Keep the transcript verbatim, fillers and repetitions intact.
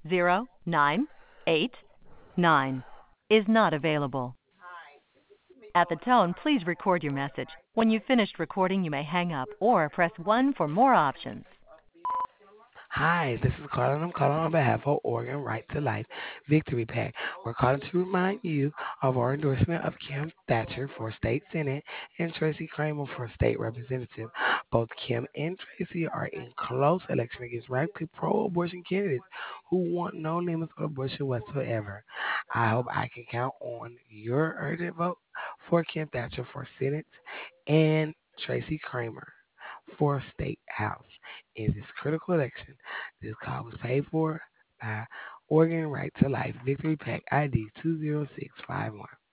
zero nine eight nine is not available. At the tone, please record your message. When you've finished recording, you may hang up or press one for more options. Hi, this is Carla, and I'm calling on behalf of Oregon Right to Life Victory Pack. We're calling to remind you of our endorsement of Kim Thatcher for State Senate and Tracy Kramer for State Representative. Both Kim and Tracy are in close election against radically pro-abortion candidates who want no limits on abortion whatsoever. I hope I can count on your urgent vote for Kim Thatcher for Senate and Tracy Kramer for State House in this critical election. This call was paid for by Oregon Right to Life Victory Pack I D two zero six five one.